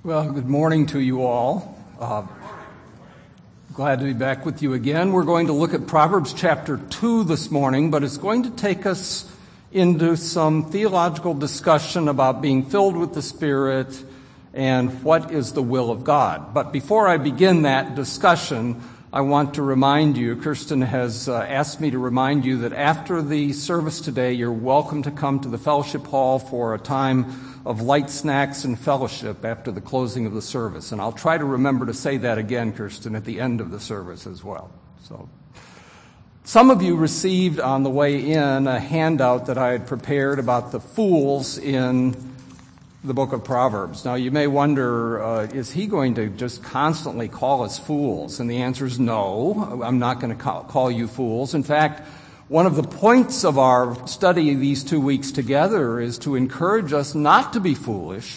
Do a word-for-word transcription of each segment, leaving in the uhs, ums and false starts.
Well, good morning to you all. Uh, glad to be back with you again. We're going to look at Proverbs chapter two this morning, but it's going to take us into some theological discussion about being filled with the Spirit and what is the will of God. But before I begin that discussion, I want to remind you, Kirsten has uh, asked me to remind you that after the service today, you're welcome to come to the fellowship hall for a time of light snacks and fellowship after the closing of the service. And I'll try to remember to say that again, Kirsten, at the end of the service as well. So, some of you received on the way in a handout that I had prepared about the fools in the book of Proverbs. Now, you may wonder, uh, is he going to just constantly call us fools? And the answer is no, I'm not going to call, call you fools. In fact, one of the points of our study these two weeks together is to encourage us not to be foolish.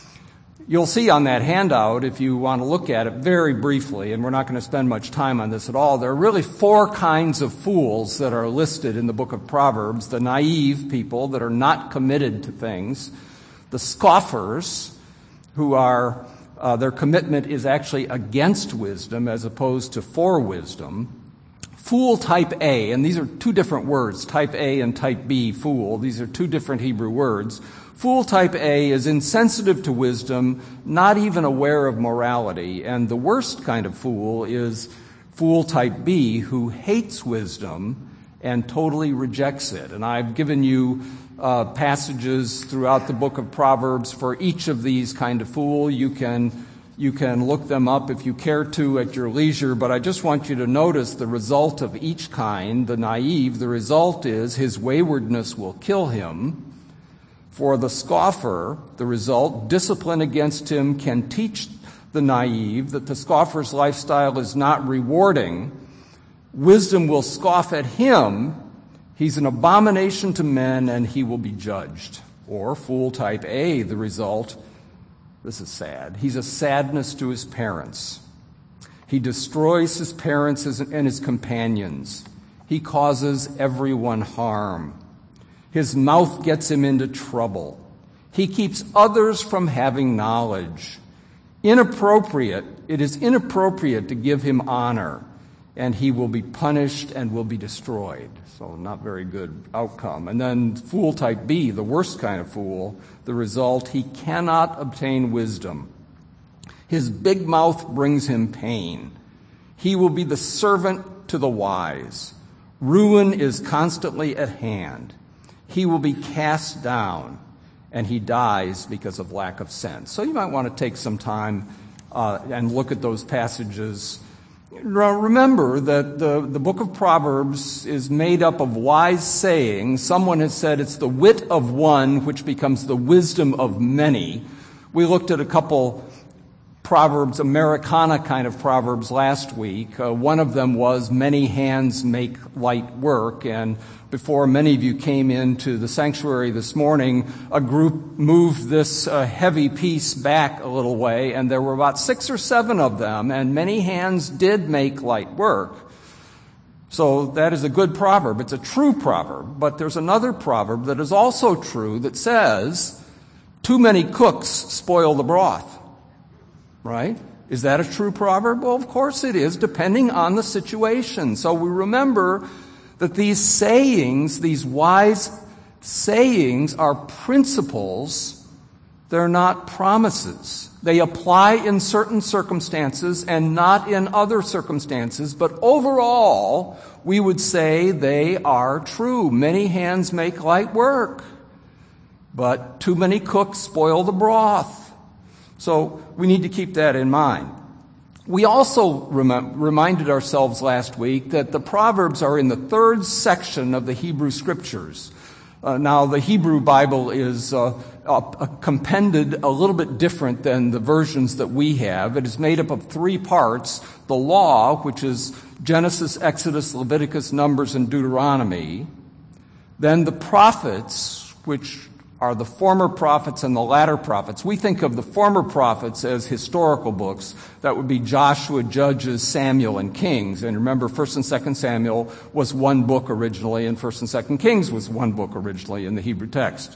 You'll see on that handout, if you want to look at it very briefly, and we're not going to spend much time on this at all, there are really four kinds of fools that are listed in the book of Proverbs. The naive people that are not committed to things. The scoffers, who are, uh, their commitment is actually against wisdom as opposed to for wisdom. Fool type A, and these are two different words, type A and type B, fool. These are two different Hebrew words. Fool type A is insensitive to wisdom, not even aware of morality. And the worst kind of fool is fool type B, who hates wisdom and totally rejects it. And I've given you uh, passages throughout the book of Proverbs for each of these kind of fool. You can You can look them up if you care to at your leisure, but I just want you to notice the result of each kind. The naive, the result is his waywardness will kill him. For the scoffer, the result, discipline against him can teach the naive that the scoffer's lifestyle is not rewarding. Wisdom will scoff at him. He's an abomination to men, and he will be judged. Or fool type A, the result, this is sad. He's a sadness to his parents. He destroys his parents and his companions. He causes everyone harm. His mouth gets him into trouble. He keeps others from having knowledge. Inappropriate, it is inappropriate to give him honor, and he will be punished and will be destroyed. So not very good outcome. And then fool type B, the worst kind of fool, the result, he cannot obtain wisdom. His big mouth brings him pain. He will be the servant to the wise. Ruin is constantly at hand. He will be cast down, and he dies because of lack of sense. So you might want to take some time uh, and look at those passages. Remember that the, the book of Proverbs is made up of wise sayings. Someone has said it's the wit of one which becomes the wisdom of many. We looked at a couple Proverbs, Americana kind of Proverbs last week. Uh, one of them was, many hands make light work. And before many of you came into the sanctuary this morning, a group moved this uh, heavy piece back a little way, and there were about six or seven of them, and many hands did make light work. So that is a good proverb. It's a true proverb. But there's another proverb that is also true that says, too many cooks spoil the broth. Right? Is that a true proverb? Well, of course it is, depending on the situation. So we remember that these sayings, these wise sayings, are principles. They're not promises. They apply in certain circumstances and not in other circumstances. But overall, we would say they are true. Many hands make light work, but too many cooks spoil the broth. So we need to keep that in mind. We also rem- reminded ourselves last week that the Proverbs are in the third section of the Hebrew Scriptures. Uh, now, the Hebrew Bible is uh, uh, compended a little bit different than the versions that we have. It is made up of three parts. The Law, which is Genesis, Exodus, Leviticus, Numbers, and Deuteronomy. Then the Prophets, which are the former prophets and the latter prophets. We think of the former prophets as historical books. That would be Joshua, Judges, Samuel, and Kings. And remember, First and Second Samuel was one book originally, and First and Second Kings was one book originally in the Hebrew text.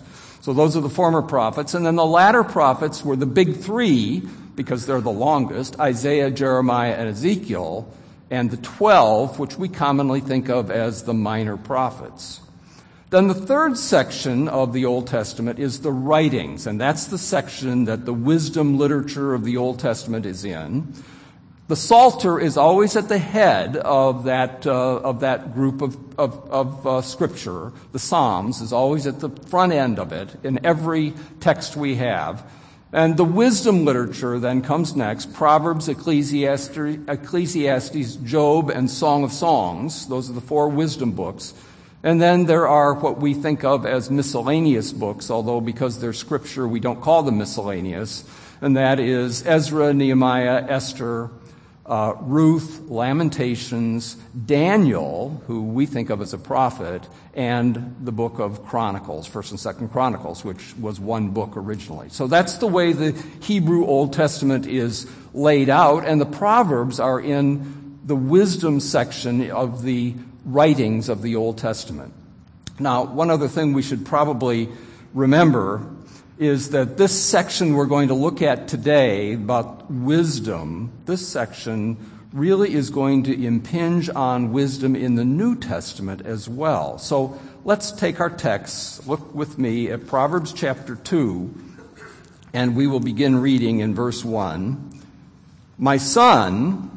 So those are the former prophets. And then the latter prophets were the big three, because they're the longest, Isaiah, Jeremiah, and Ezekiel, and the twelve, which we commonly think of as the minor prophets. Then the third section of the Old Testament is the writings, and that's the section that the wisdom literature of the Old Testament is in. The Psalter is always at the head of that uh, of that group of of, of uh, Scripture. The Psalms is always at the front end of it in every text we have. And the wisdom literature then comes next: Proverbs, Ecclesiastes, Ecclesiastes, Job, and Song of Songs. Those are the four wisdom books. And then there are what we think of as miscellaneous books, although because they're Scripture we don't call them miscellaneous. And that is Ezra, Nehemiah, Esther, uh, Ruth, Lamentations, Daniel, who we think of as a prophet, and the book of Chronicles, First and Second Chronicles, which was one book originally. So that's the way the Hebrew Old Testament is laid out, and the Proverbs are in the wisdom section of the writings of the Old Testament. Now, one other thing we should probably remember is that this section we're going to look at today about wisdom, this section really is going to impinge on wisdom in the New Testament as well. So let's take our texts. Look with me at Proverbs chapter two, and we will begin reading in verse one. My son,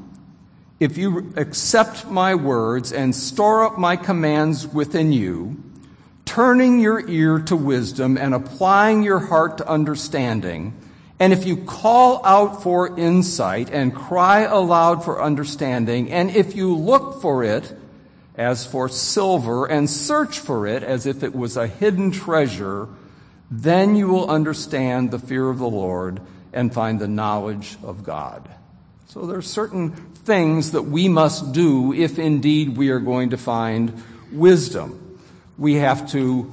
if you accept my words and store up my commands within you, turning your ear to wisdom and applying your heart to understanding, and if you call out for insight and cry aloud for understanding, and if you look for it as for silver and search for it as if it was a hidden treasure, then you will understand the fear of the Lord and find the knowledge of God. So there are certain things that we must do if indeed we are going to find wisdom. We have to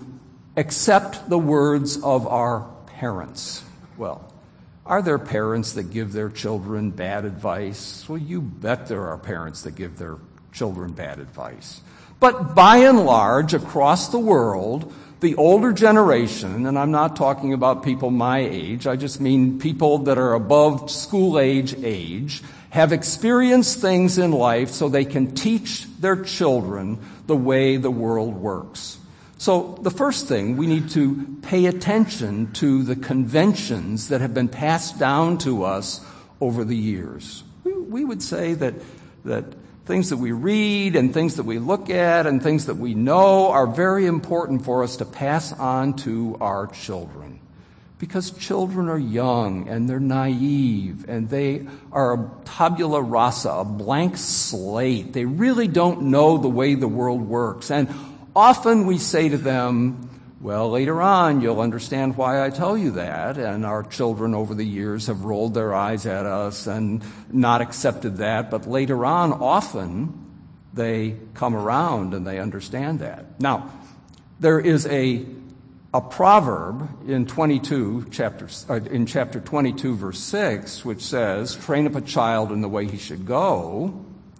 accept the words of our parents. Well, are there parents that give their children bad advice? Well, you bet there are parents that give their children bad advice. But by and large, across the world, the older generation, and I'm not talking about people my age, I just mean people that are above school age age, have experienced things in life so they can teach their children the way the world works. So the first thing, we need to pay attention to the conventions that have been passed down to us over the years. We, we would say that, that things that we read and things that we look at and things that we know are very important for us to pass on to our children. Because children are young and they're naive and they are a tabula rasa, a blank slate. They really don't know the way the world works. And often we say to them, well, later on you'll understand why I tell you that. And our children over the years have rolled their eyes at us and not accepted that. But later on, often they come around and they understand that. Now, there is a A proverb in twenty-two, chapter, uh, in chapter twenty-two, verse six, which says, train up a child in the way he should go,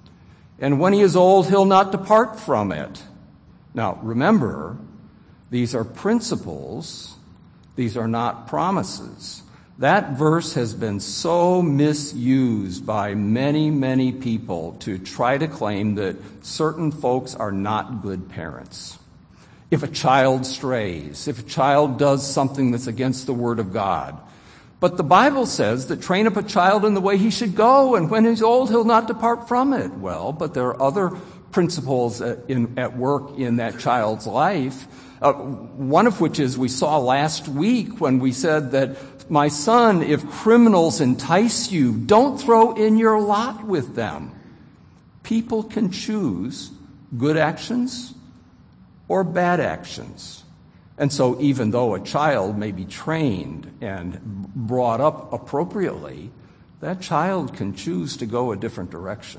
and when he is old, he'll not depart from it. Now, remember, these are principles. These are not promises. That verse has been so misused by many, many people to try to claim that certain folks are not good parents. If a child strays, if a child does something that's against the Word of God. But the Bible says that train up a child in the way he should go, and when he's old, he'll not depart from it. Well, but there are other principles at, in, at work in that child's life, uh, one of which is we saw last week when we said that, my son, if criminals entice you, don't throw in your lot with them. People can choose good actions or bad actions. And so even though a child may be trained and brought up appropriately, that child can choose to go a different direction.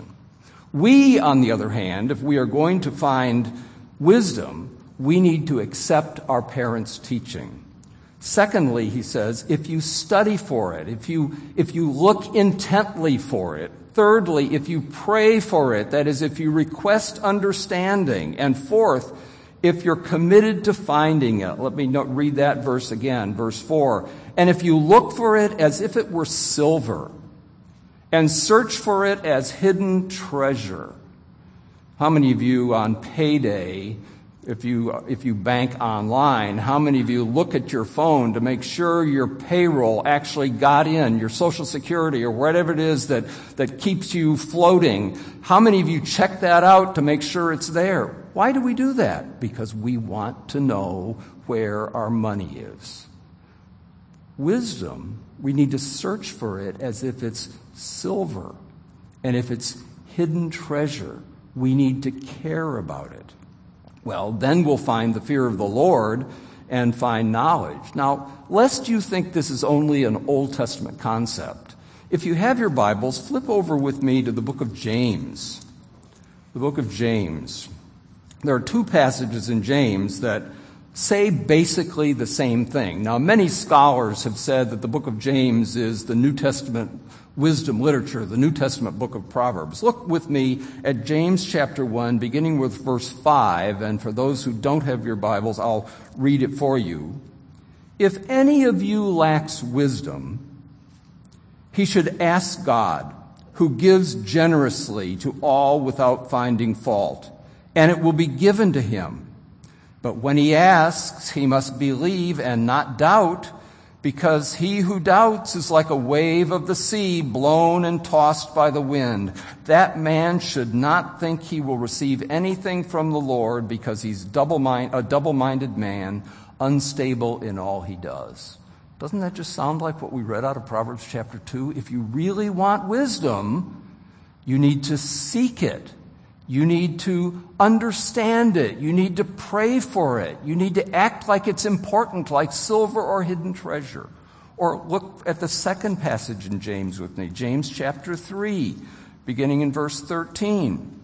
We, on the other hand, if we are going to find wisdom, we need to accept our parents' teaching. Secondly, he says, if you study for it, if you, if you look intently for it. Thirdly, if you pray for it, that is, if you request understanding. And fourth, if you're committed to finding it. Let me note, read that verse again, verse four. And if you look for it as if it were silver, and search for it as hidden treasure. How many of you on payday, if you if you bank online, how many of you look at your phone to make sure your payroll actually got in, your Social Security or whatever it is that, that keeps you floating? How many of you check that out to make sure it's there? Why do we do that? Because we want to know where our money is. Wisdom, we need to search for it as if it's silver. And if it's hidden treasure, we need to care about it. Well, then we'll find the fear of the Lord and find knowledge. Now, lest you think this is only an Old Testament concept, if you have your Bibles, flip over with me to the book of James. The book of James. There are two passages in James that say basically the same thing. Now, many scholars have said that the book of James is the New Testament wisdom literature, the New Testament book of Proverbs. Look with me at James chapter one, beginning with verse five, and for those who don't have your Bibles, I'll read it for you. If any of you lacks wisdom, he should ask God, who gives generously to all without finding fault, and it will be given to him. But when he asks, he must believe and not doubt, because he who doubts is like a wave of the sea blown and tossed by the wind. That man should not think he will receive anything from the Lord, because he's double mind, a double-minded man, unstable in all he does. Doesn't that just sound like what we read out of Proverbs chapter two? If you really want wisdom, you need to seek it. You need to understand it. You need to pray for it. You need to act like it's important, like silver or hidden treasure. Or look at the second passage in James with me, James chapter three, beginning in verse thirteen.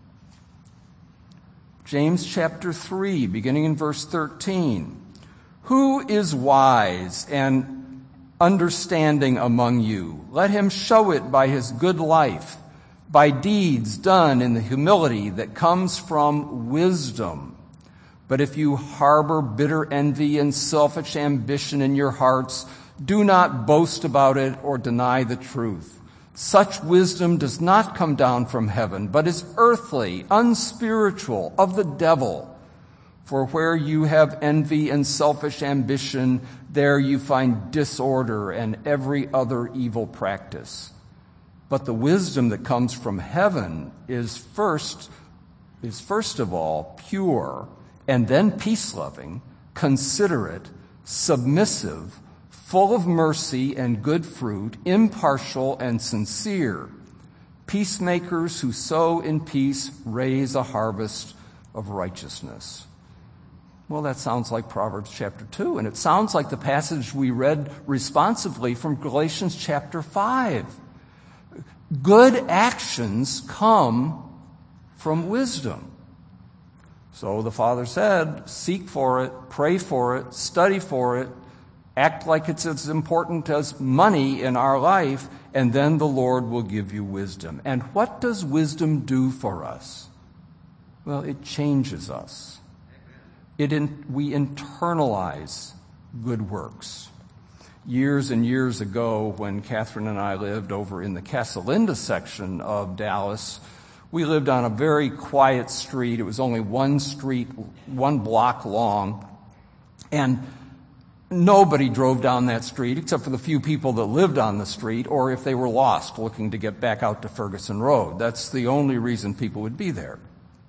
James chapter three, beginning in verse thirteen. Who is wise and understanding among you? Let him show it by his good life, by deeds done in the humility that comes from wisdom. But if you harbor bitter envy and selfish ambition in your hearts, do not boast about it or deny the truth. Such wisdom does not come down from heaven, but is earthly, unspiritual, of the devil. For where you have envy and selfish ambition, there you find disorder and every other evil practice. But the wisdom that comes from heaven is first, is first of all pure, and then peace-loving, considerate, submissive, full of mercy and good fruit, impartial and sincere. Peacemakers who sow in peace raise a harvest of righteousness. Well, that sounds like Proverbs chapter two, and it sounds like the passage we read responsively from Galatians chapter five. Good actions come from wisdom. So the Father said, seek for it, pray for it, study for it, act like it's as important as money in our life, and then the Lord will give you wisdom. And what does wisdom do for us? Well, it changes us. It in, we internalize good works. Years and years ago, when Catherine and I lived over in the Casa Linda section of Dallas, we lived on a very quiet street. It was only one street, one block long, and nobody drove down that street except for the few people that lived on the street, or if they were lost looking to get back out to Ferguson Road. That's the only reason people would be there.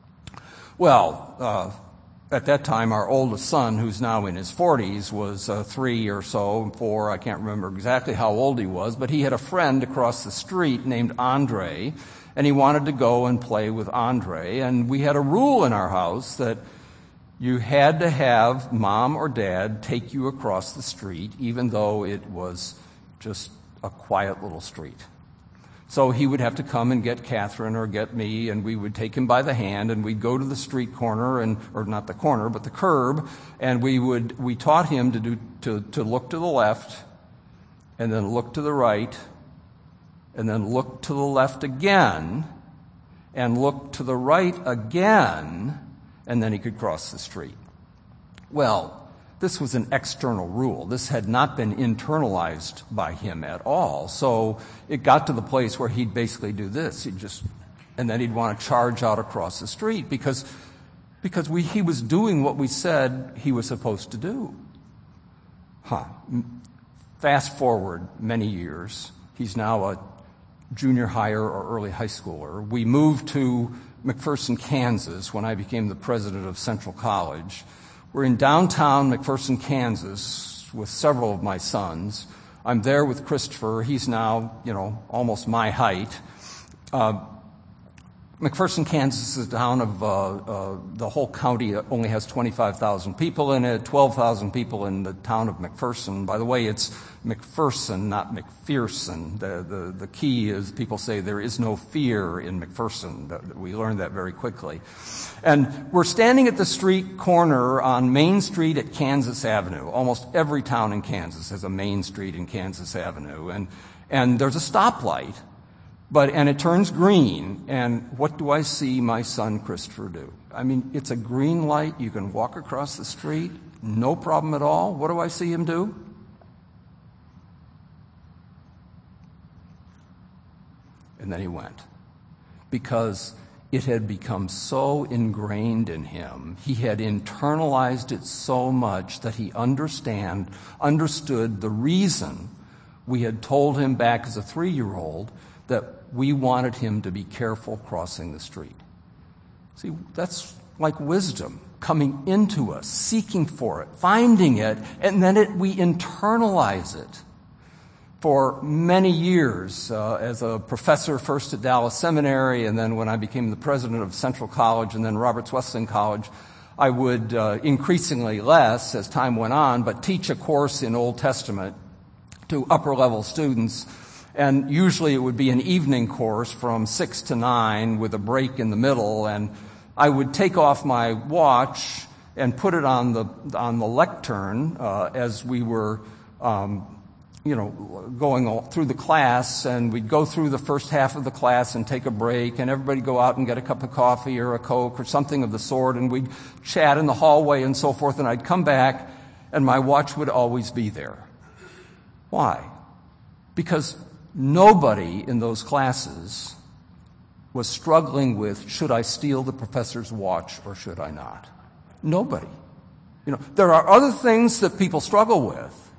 Well, uh, at that time, our oldest son, who's now in his forties, was uh, three or so, four, I can't remember exactly how old he was, but he had a friend across the street named Andre, and he wanted to go and play with Andre. And we had a rule in our house that you had to have mom or dad take you across the street, even though it was just a quiet little street. So he would have to come and get Catherine or get me, and we would take him by the hand, and we'd go to the street corner, and or not the corner, but the curb, and we would we taught him to do to, to look to the left, and then look to the right, and then look to the left again, and look to the right again, and then he could cross the street. Well, this was an external rule. This had not been internalized by him at all. So it got to the place where he'd basically do this. He'd just, and then he'd want to charge out across the street because, because we, he was doing what we said he was supposed to do. Huh. Fast forward many years. He's now a junior higher or early high schooler. We moved to McPherson, Kansas when I became the president of Central College. We're in downtown McPherson, Kansas with several of my sons. I'm there with Christopher. He's now, you know, almost my height. Uh, McPherson, Kansas is a town of, uh, uh, the whole county only has twenty-five thousand people in it, twelve thousand people in the town of McPherson. By the way, it's McPherson, not McPherson. The, the, the key is people say there is no fear in McPherson. We learned that very quickly. And we're standing at the street corner on Main Street at Kansas Avenue. Almost every town in Kansas has a Main Street in Kansas Avenue. And, and there's a stoplight. But, and it turns green, and what do I see my son Christopher do? I mean, it's a green light, you can walk across the street, no problem at all. What do I see him do? And then he went. Because it had become so ingrained in him, he had internalized it so much that he understand, understood the reason we had told him back as a three-year-old that we wanted him to be careful crossing the street. See, that's like wisdom coming into us, seeking for it, finding it, and then it, we internalize it. For many years, uh, as a professor first at Dallas Seminary, and then when I became the president of Central College and then Roberts Wesleyan College, I would uh, increasingly less as time went on, but teach a course in Old Testament to upper-level students. And usually it would be an evening course from six to nine with a break in the middle. And I would take off my watch and put it on the on the lectern uh, as we were, um, you know, going all through the class. And we'd go through the first half of the class and take a break, and everybody go out and get a cup of coffee or a Coke or something of the sort. And we'd chat in the hallway and so forth. And I'd come back, and my watch would always be there. Why? Because nobody in those classes was struggling with, should I steal the professor's watch or should I not? Nobody. You know, there are other things that people struggle with,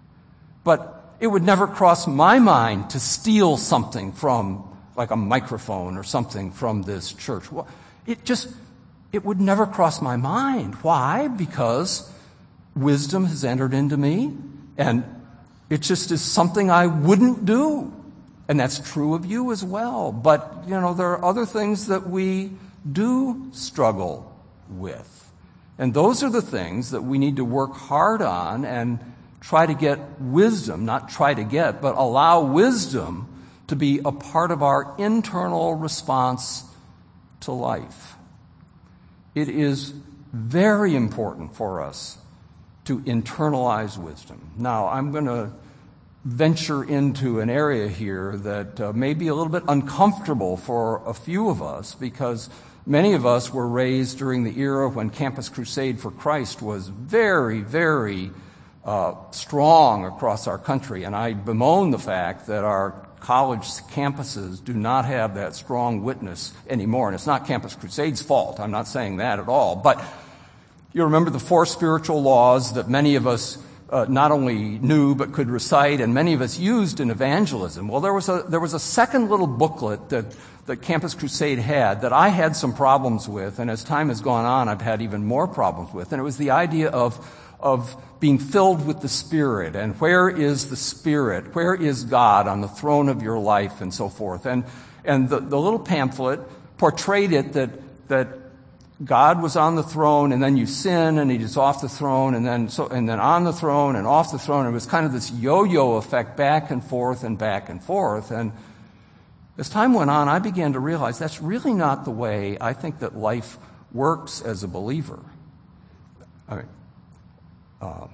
but it would never cross my mind to steal something from, like a microphone or something from this church. Well, it just, it would never cross my mind. Why? Because wisdom has entered into me, and it just is something I wouldn't do. And that's true of you as well. But, you know, there are other things that we do struggle with. And those are the things that we need to work hard on and try to get wisdom, not try to get, but allow wisdom to be a part of our internal response to life. It is very important for us to internalize wisdom. Now, I'm going to venture into an area here that uh, may be a little bit uncomfortable for a few of us, because many of us were raised during the era when Campus Crusade for Christ was very, very uh, strong across our country. And I bemoan the fact that our college campuses do not have that strong witness anymore. And it's not Campus Crusade's fault. I'm not saying that at all. But you remember the four spiritual laws that many of us Uh, not only knew but could recite, and many of us used in evangelism. Well, there was a there was a second little booklet that that Campus Crusade had that I had some problems with, and as time has gone on, I've had even more problems with. And it was the idea of of being filled with the Spirit, and where is the Spirit? Where is God on the throne of your life, and so forth. And and the, the little pamphlet portrayed it that that. God was on the throne, and then you sin, and he is off the throne, and then so, and then on the throne, and off the throne. It was kind of this yo-yo effect, back and forth and back and forth. And as time went on, I began to realize that's really not the way I think that life works as a believer. I mean, um,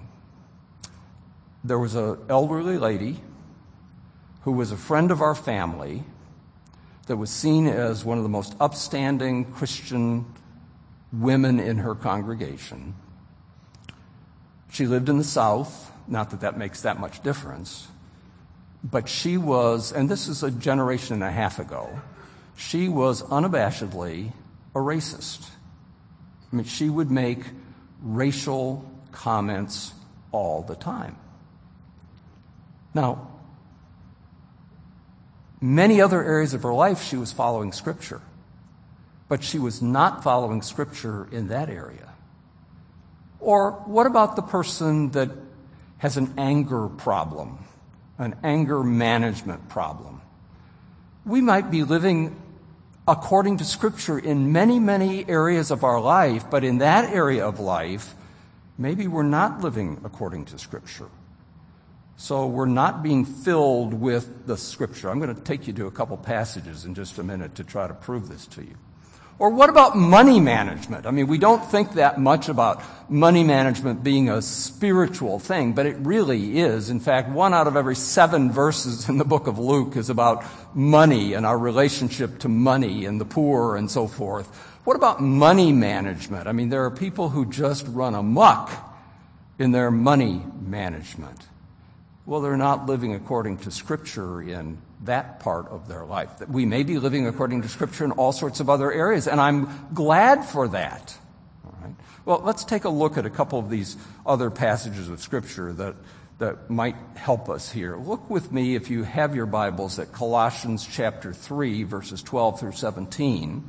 there was an elderly lady who was a friend of our family that was seen as one of the most upstanding Christian women in her congregation. She lived in the South, not that that makes that much difference, but she was, and this is a generation and a half ago, she was unabashedly a racist. I mean, she would make racial comments all the time. Now, many other areas of her life she was following Scripture, but she was not following Scripture in that area. Or what about the person that has an anger problem, an anger management problem? We might be living according to Scripture in many, many areas of our life, but in that area of life, maybe we're not living according to Scripture. So we're not being filled with the Scripture. I'm going to take you to a couple passages in just a minute to try to prove this to you. Or what about money management? I mean, we don't think that much about money management being a spiritual thing, but it really is. In fact, one out of every seven verses in the book of Luke is about money and our relationship to money and the poor and so forth. What about money management? I mean, there are people who just run amok in their money management. Well, they're not living according to Scripture in that part of their life. We may be living according to Scripture in all sorts of other areas, and I'm glad for that. All right. Well, let's take a look at a couple of these other passages of Scripture that, that might help us here. Look with me, if you have your Bibles, at Colossians chapter three, verses twelve through seventeen.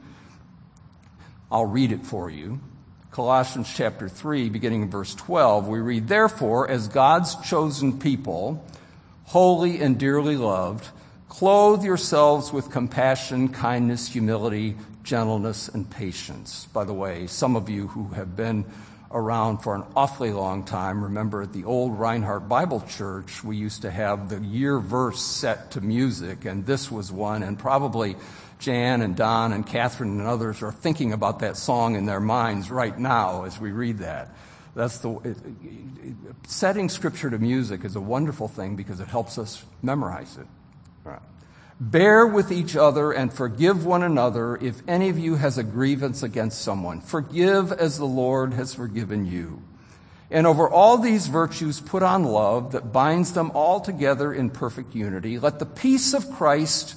I'll read it for you. Colossians chapter three, beginning in verse twelve, we read, "Therefore, as God's chosen people, holy and dearly loved, clothe yourselves with compassion, kindness, humility, gentleness, and patience." By the way, some of you who have been around for an awfully long time remember at the old Reinhardt Bible Church, we used to have the year verse set to music, and this was one, and probably Jan and Don and Catherine and others are thinking about that song in their minds right now as we read that. That's the it, it, setting Scripture to music is a wonderful thing because it helps us memorize it. Right. "Bear with each other and forgive one another if any of you has a grievance against someone. Forgive as the Lord has forgiven you. And over all these virtues put on love that binds them all together in perfect unity. Let the peace of Christ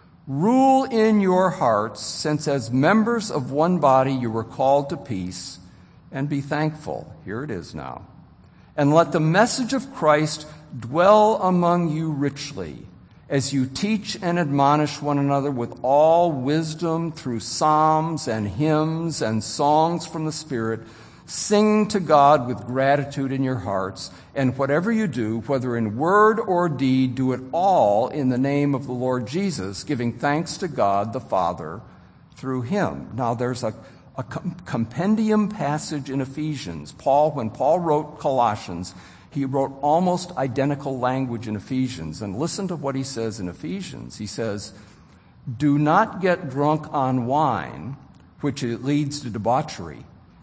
rule in your hearts, since as members of one body you were called to peace, and be thankful." Here it is now. "And let the message of Christ dwell among you richly, as you teach and admonish one another with all wisdom through psalms and hymns and songs from the Spirit, singing to God with gratitude in your hearts. And whatever you do, whether in word or deed, do it all in the name of the Lord Jesus, giving thanks to God the Father through him." Now there's a, a compendium passage in Ephesians. Paul, when Paul wrote Colossians, he wrote almost identical language in Ephesians. And listen to what he says in Ephesians. He says, "Do not get drunk on wine, which leads to debauchery.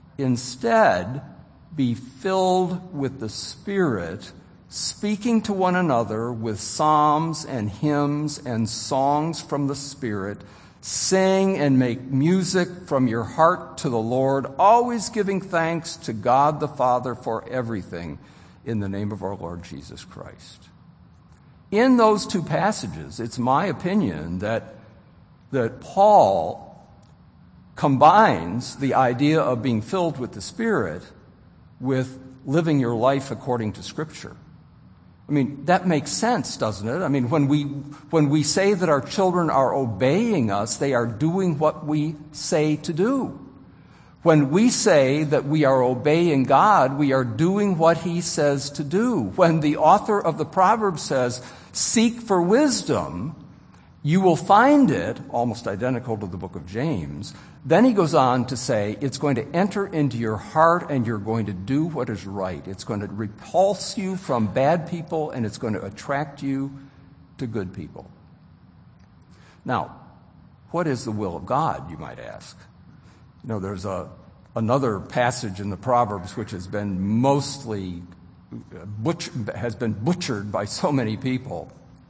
Instead, be filled with the Spirit, speaking to one another with psalms and hymns and songs from the Spirit. Sing and make music from your heart to the Lord, always giving thanks to God the Father for everything in the name of our Lord Jesus Christ." In those two passages, it's my opinion that, that Paul combines the idea of being filled with the Spirit with living your life according to Scripture. I mean, that makes sense, doesn't it? I mean, when we when we say that our children are obeying us, they are doing what we say to do. When we say that we are obeying God, we are doing what he says to do. When the author of the Proverbs says, "Seek for wisdom, you will find it," almost identical to the book of James, then he goes on to say, it's going to enter into your heart and you're going to do what is right. It's going to repulse you from bad people and it's going to attract you to good people. Now, what is the will of God, you might ask? You know, there's a another passage in the Proverbs which has been mostly butch, has been butchered by so many people.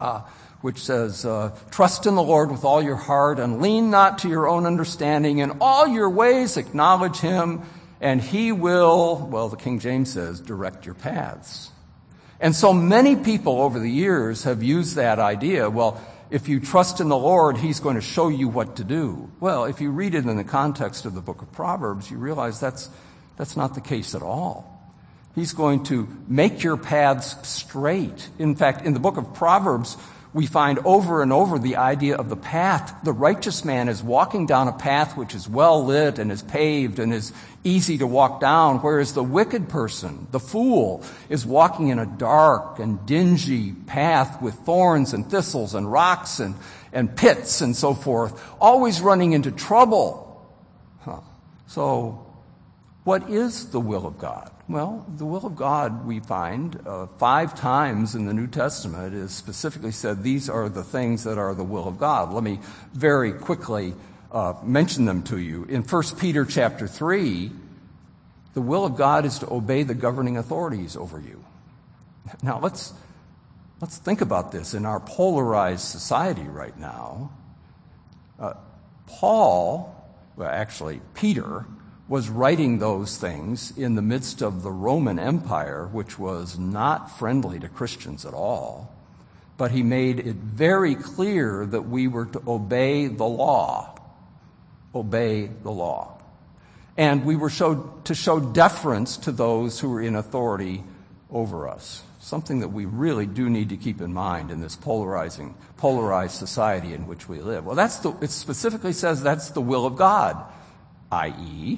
uh, which says, uh, trust in the Lord with all your heart and lean not to your own understanding. In all your ways acknowledge him, and he will, well, the King James says, direct your paths. And so many people over the years have used that idea. Well, if you trust in the Lord, he's going to show you what to do. Well, if you read it in the context of the book of Proverbs, you realize that's that's not the case at all. He's going to make your paths straight. In fact, in the book of Proverbs, we find over and over the idea of the path. The righteous man is walking down a path which is well lit and is paved and is easy to walk down, whereas the wicked person, the fool, is walking in a dark and dingy path with thorns and thistles and rocks and, and pits and so forth, always running into trouble. Huh. So, what is the will of God? Well, the will of God, we find, uh, five times in the New Testament is specifically said these are the things that are the will of God. Let me very quickly uh, mention them to you. In First Peter chapter three, the will of God is to obey the governing authorities over you. Now, let's, let's think about this in our polarized society right now. Uh, Paul, well, actually, Peter, was writing those things in the midst of the Roman Empire, which was not friendly to Christians at all. But he made it very clear that we were to obey the law. Obey the law. And we were showed, to show deference to those who were in authority over us. Something that we really do need to keep in mind in this polarizing, polarized society in which we live. Well, that's the, it specifically says that's the will of God, that is,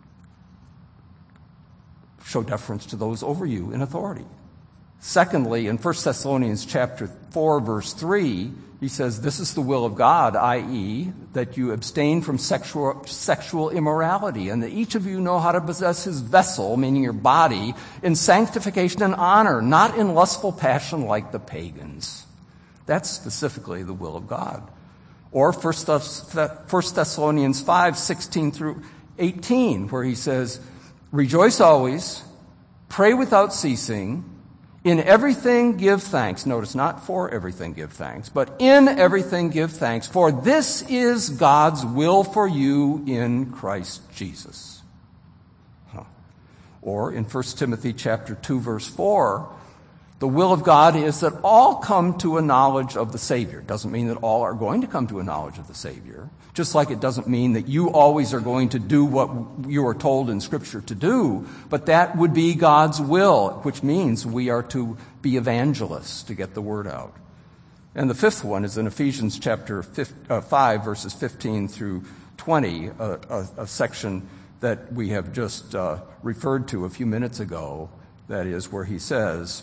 show deference to those over you in authority. Secondly, in First Thessalonians chapter four, verse three, he says, this is the will of God, that is, that you abstain from sexual, sexual immorality, and that each of you know how to possess his vessel, meaning your body, in sanctification and honor, not in lustful passion like the pagans. That's specifically the will of God. Or First Thessalonians five, sixteen through eighteen, where he says, rejoice always, pray without ceasing, in everything give thanks. Notice, not for everything give thanks, but in everything give thanks, for this is God's will for you in Christ Jesus. Huh. Or in First Timothy chapter two, verse four, the will of God is that all come to a knowledge of the Savior. Doesn't mean that all are going to come to a knowledge of the Savior. Just like it doesn't mean that you always are going to do what you are told in Scripture to do, but that would be God's will, which means we are to be evangelists to get the word out. And the fifth one is in Ephesians chapter five, verses fifteen through twenty, a, a, a section that we have just uh, referred to a few minutes ago. That is where he says,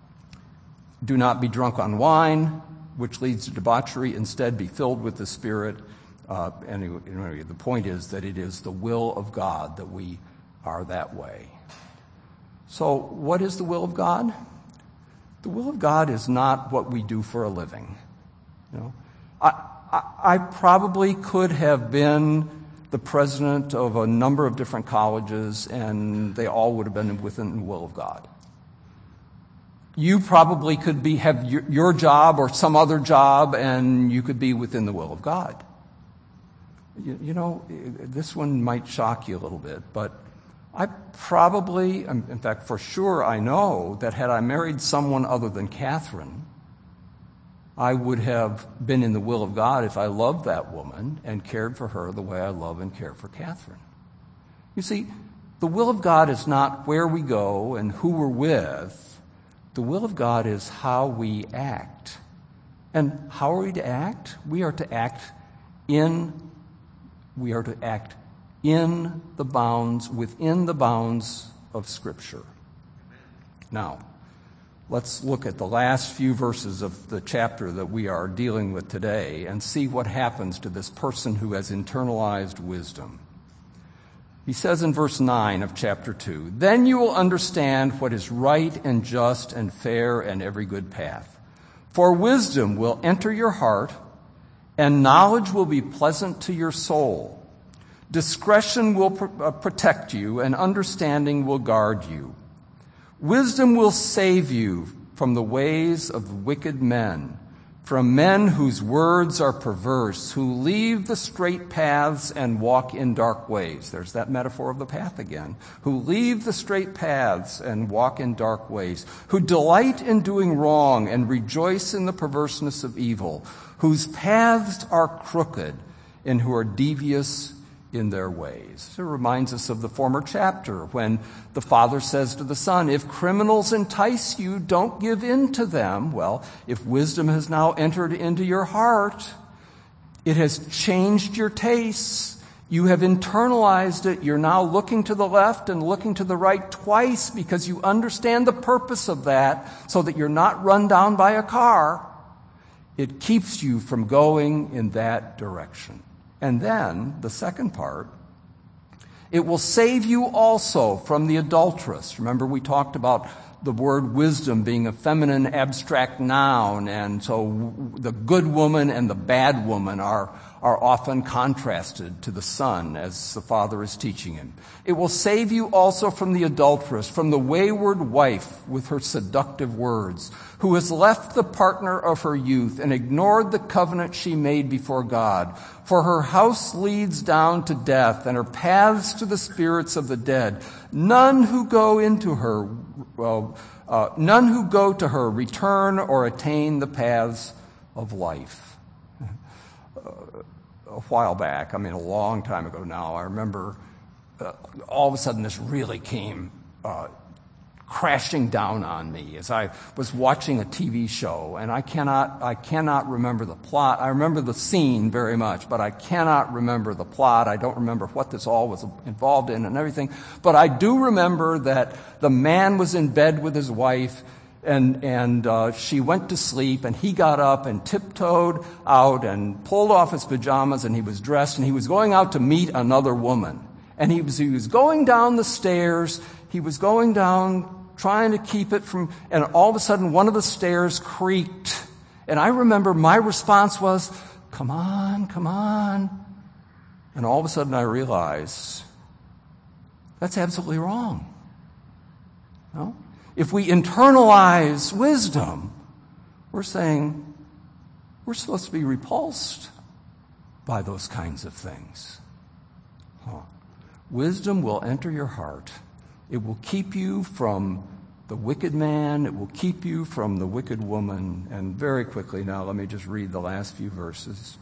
do not be drunk on wine, which leads to debauchery. Instead, be filled with the Spirit. Uh, anyway, anyway, the point is that it is the will of God that we are that way. So, what is the will of God? The will of God is not what we do for a living. You know, I, I, I probably could have been the president of a number of different colleges, and they all would have been within the will of God. You probably could be have your, your job or some other job, and you could be within the will of God. You, you know, this one might shock you a little bit, but I probably, in fact, for sure, I know that had I married someone other than Catherine, I would have been in the will of God if I loved that woman and cared for her the way I love and care for Catherine. You see, the will of God is not where we go and who we're with. The will of God is how we act. And how are we to act? We are to act in, we are to act in the bounds, within the bounds of Scripture. Now, let's look at the last few verses of the chapter that we are dealing with today and see what happens to this person who has internalized wisdom. He says in verse nine of chapter two, then you will understand what is right and just and fair and every good path. For wisdom will enter your heart, and knowledge will be pleasant to your soul. Discretion will pr- uh, protect you, and understanding will guard you. Wisdom will save you from the ways of wicked men, from men whose words are perverse, who leave the straight paths and walk in dark ways. There's that metaphor of the path again. Who leave the straight paths and walk in dark ways, who delight in doing wrong and rejoice in the perverseness of evil, whose paths are crooked and who are devious in their ways. It reminds us of the former chapter when the father says to the son, if criminals entice you, don't give in to them. Well, if wisdom has now entered into your heart, it has changed your tastes. You have internalized it. You're now looking to the left and looking to the right twice because you understand the purpose of that so that you're not run down by a car. It keeps you from going in that direction. And then, the second part, it will save you also from the adulteress. Remember, we talked about the word wisdom being a feminine abstract noun, and so the good woman and the bad woman are, are often contrasted to the son as the father is teaching him. It will save you also from the adulteress, from the wayward wife with her seductive words, who has left the partner of her youth and ignored the covenant she made before God. For her house leads down to death, and her paths to the spirits of the dead. None who go into her, well, uh, none who go to her return or attain the paths of life. Uh, a while back, I mean a long time ago now, I remember uh, all of a sudden this really came uh, crashing down on me as I was watching a T V show, and I cannot, I cannot remember the plot. I remember the scene very much, but I cannot remember the plot. I don't remember what this all was involved in and everything. But I do remember that the man was in bed with his wife, and and uh, she went to sleep, and he got up and tiptoed out and pulled off his pajamas, and he was dressed, and he was going out to meet another woman. And he was he was going down the stairs. He was going down, trying to keep it from, and all of a sudden one of the stairs creaked. And I remember my response was, come on, come on. And all of a sudden I realized, that's absolutely wrong. No? If we internalize wisdom, we're saying we're supposed to be repulsed by those kinds of things. Huh. Wisdom will enter your heart. It will keep you from the wicked man. It will keep you from the wicked woman. And very quickly now, let me just read the last few verses.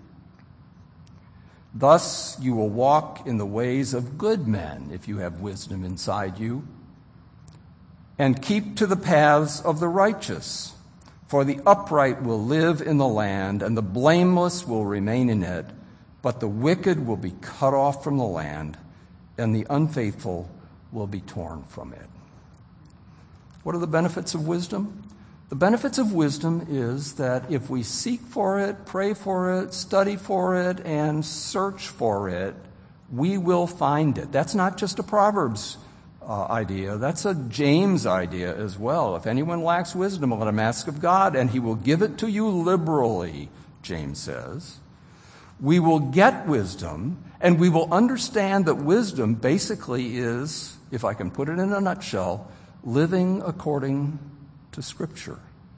Thus you will walk in the ways of good men if you have wisdom inside you, and keep to the paths of the righteous. For the upright will live in the land, and the blameless will remain in it, but the wicked will be cut off from the land, and the unfaithful will be torn from it. What are the benefits of wisdom? The benefits of wisdom is that if we seek for it, pray for it, study for it, and search for it, we will find it. That's not just a Proverbs uh, idea. That's a James idea as well. If anyone lacks wisdom, let him ask of God, and he will give it to you liberally, James says. We will get wisdom, and we will understand that wisdom basically is, if I can put it in a nutshell, living according to Scripture.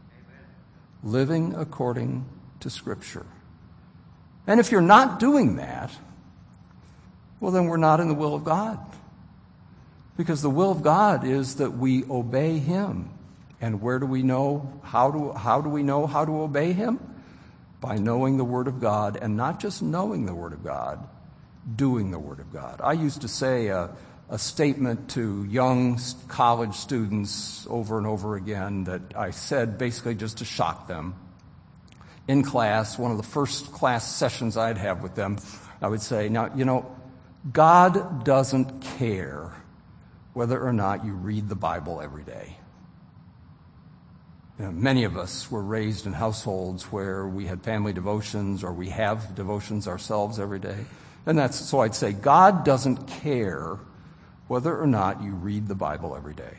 Living according to Scripture. And if you're not doing that, well, then we're not in the will of God. Because the will of God is that we obey Him. And where do we know, how do, how do we know how to obey Him? By knowing the Word of God, and not just knowing the Word of God, doing the Word of God. I used to say a, a statement to young college students over and over again that I said basically just to shock them. In class, one of the first class sessions I'd have with them, I would say, now, you know, God doesn't care whether or not you read the Bible every day. You know, many of us were raised in households where we had family devotions, or we have devotions ourselves every day. And that's, so I'd say, God doesn't care whether or not you read the Bible every day.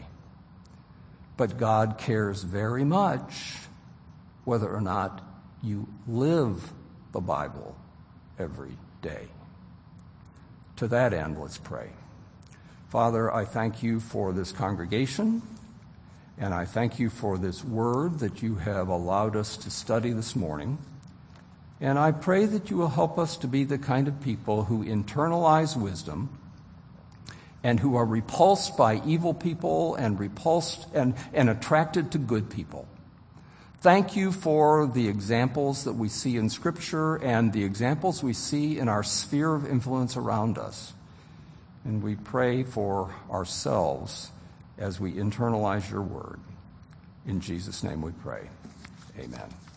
But God cares very much whether or not you live the Bible every day. To that end, let's pray. Father, I thank you for this congregation, And I thank you for this word that you have allowed us to study this morning. And I pray that you will help us to be the kind of people who internalize wisdom and who are repulsed by evil people and repulsed and, and attracted to good people. Thank you for the examples that we see in Scripture and the examples we see in our sphere of influence around us. And we pray for ourselves as we internalize your word. In Jesus' name we pray. Amen.